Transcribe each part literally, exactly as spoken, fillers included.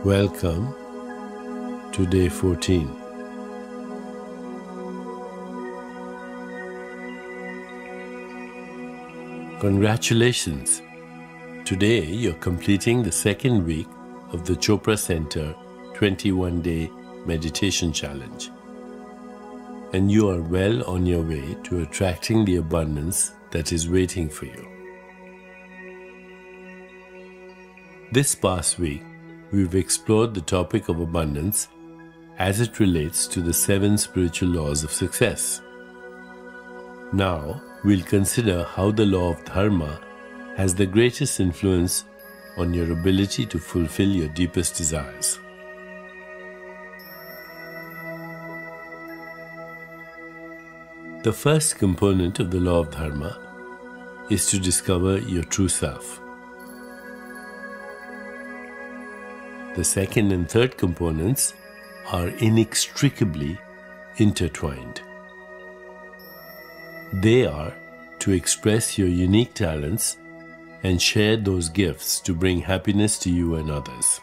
Welcome to day fourteen. Congratulations! Today you're completing the second week of the Chopra Center twenty-one day Meditation Challenge. And you are well on your way to attracting the abundance that is waiting for you. This past week, we've explored the topic of abundance as it relates to the seven spiritual laws of success. Now, we'll consider how the law of dharma has the greatest influence on your ability to fulfill your deepest desires. The first component of the law of dharma is to discover your true self. The second and third components are inextricably intertwined. They are to express your unique talents and share those gifts to bring happiness to you and others.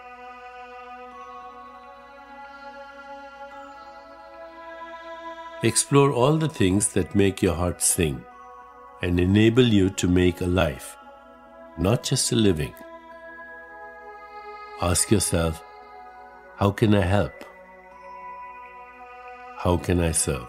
Explore all the things that make your heart sing and enable you to make a life, not just a living. Ask yourself, how can I help? How can I serve?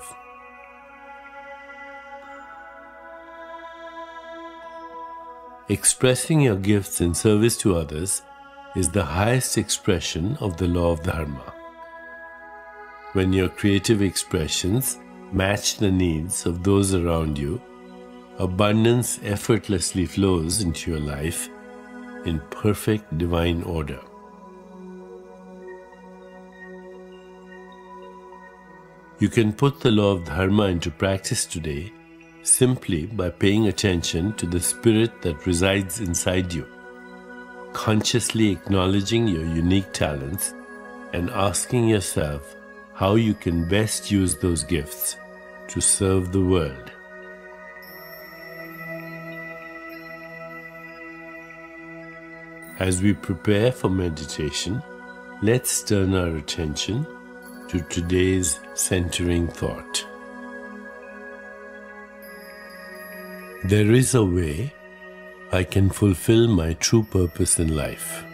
Expressing your gifts in service to others is the highest expression of the law of dharma. When your creative expressions match the needs of those around you, abundance effortlessly flows into your life in perfect divine order. You can put the law of dharma into practice today simply by paying attention to the spirit that resides inside you, consciously acknowledging your unique talents and asking yourself how you can best use those gifts to serve the world. As we prepare for meditation, let's turn our attention to today's centering thought. There is a way I can fulfill my true purpose in life.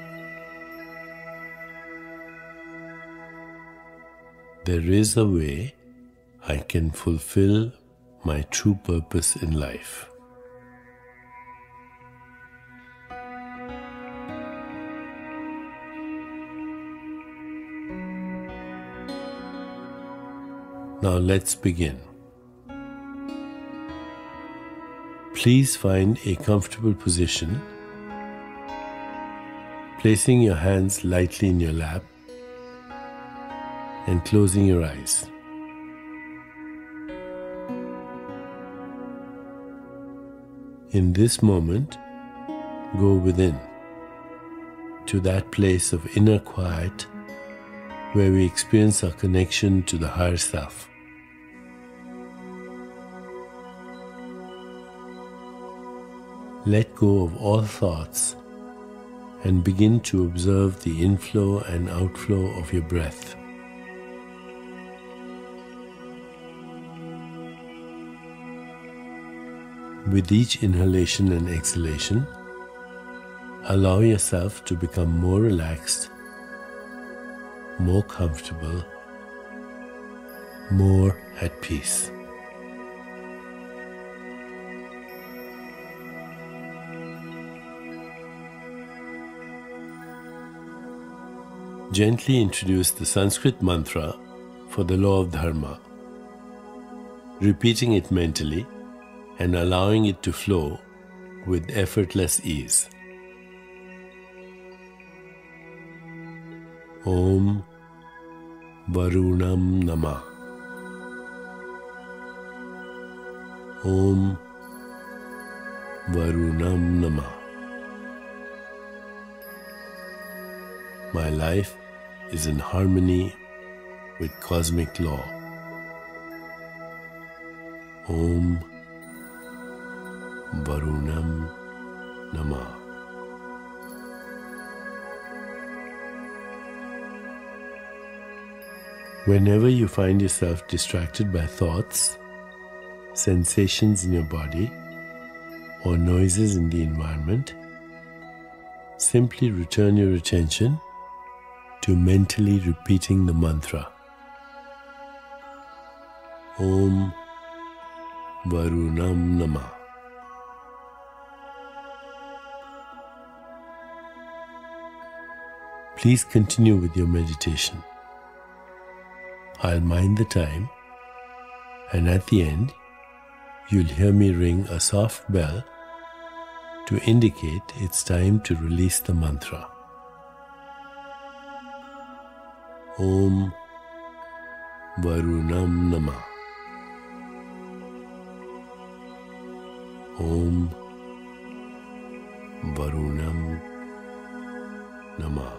There is a way I can fulfill my true purpose in life. Now let's begin. Please find a comfortable position, placing your hands lightly in your lap and closing your eyes. In this moment, go within to that place of inner quiet where we experience our connection to the higher self. Let go of all thoughts and begin to observe the inflow and outflow of your breath. With each inhalation and exhalation, allow yourself to become more relaxed, more comfortable, more at peace. Gently introduce the Sanskrit mantra for the law of dharma, repeating it mentally and allowing it to flow with effortless ease. Om Varunam Namah. Om Varunam Namah. My life is in harmony with cosmic law. Om Varunam Namah. Whenever you find yourself distracted by thoughts, sensations in your body, or noises in the environment, simply return your attention to mentally repeating the mantra. Om Varunam Namah. Please continue with your meditation. I'll mind the time, and at the end, you'll hear me ring a soft bell to indicate it's time to release the mantra. Om Varunam Namah. Om Varunam Namah.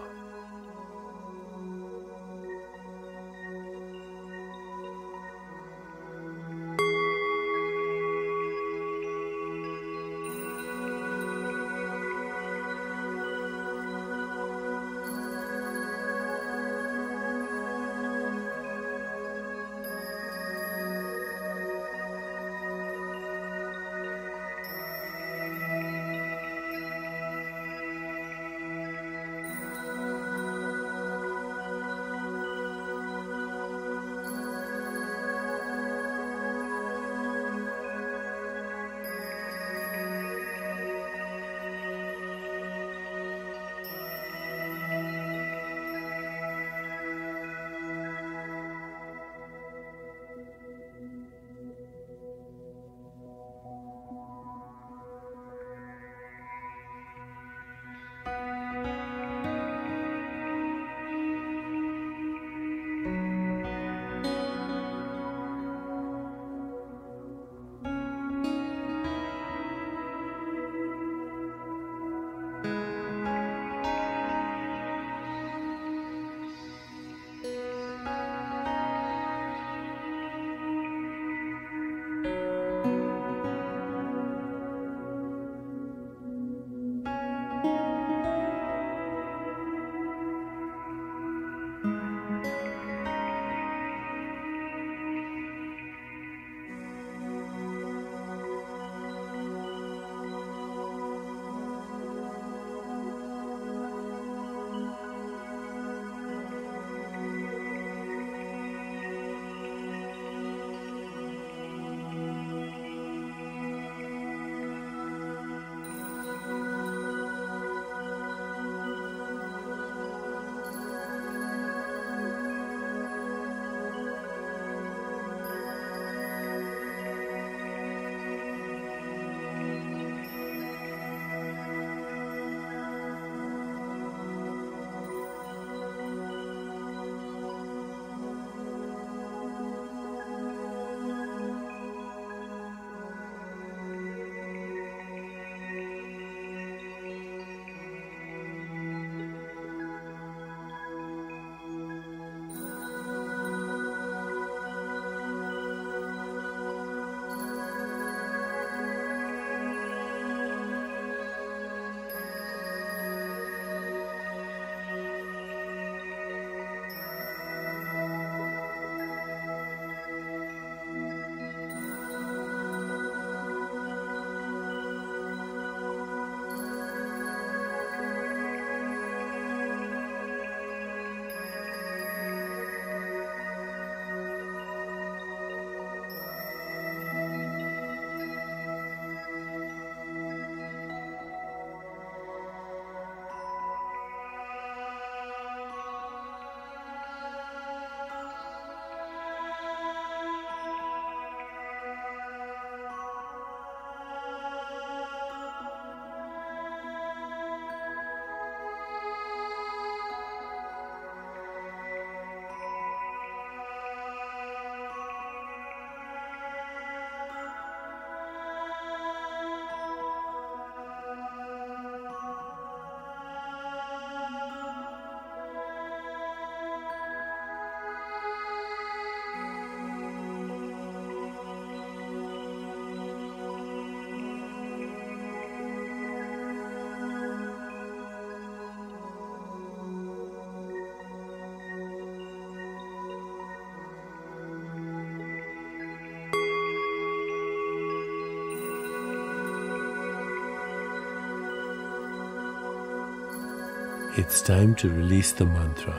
It's time to release the mantra.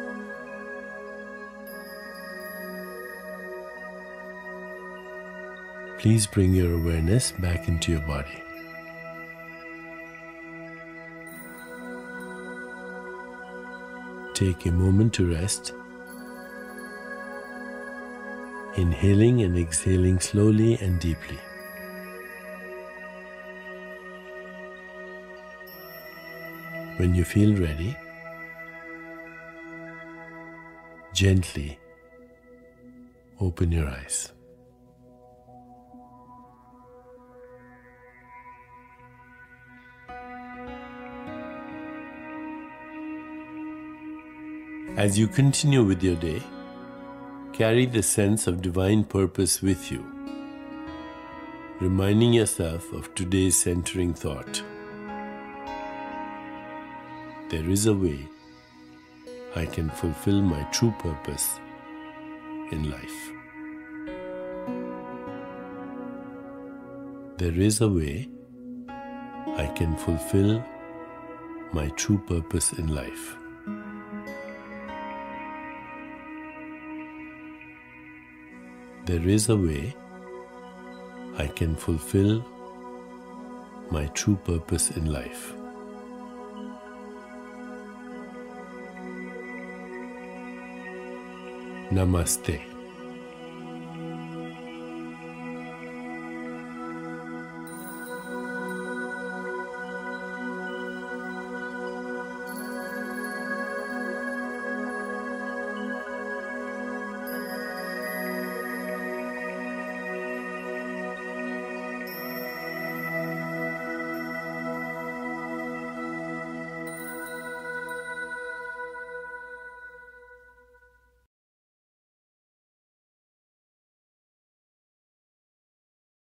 Please bring your awareness back into your body. Take a moment to rest, inhaling and exhaling slowly and deeply. When you feel ready, gently open your eyes. As you continue with your day, carry the sense of divine purpose with you, reminding yourself of today's centering thought. There is a way I can fulfill my true purpose in life. There is a way I can fulfill my true purpose in life. There is a way I can fulfill my true purpose in life. Namaste.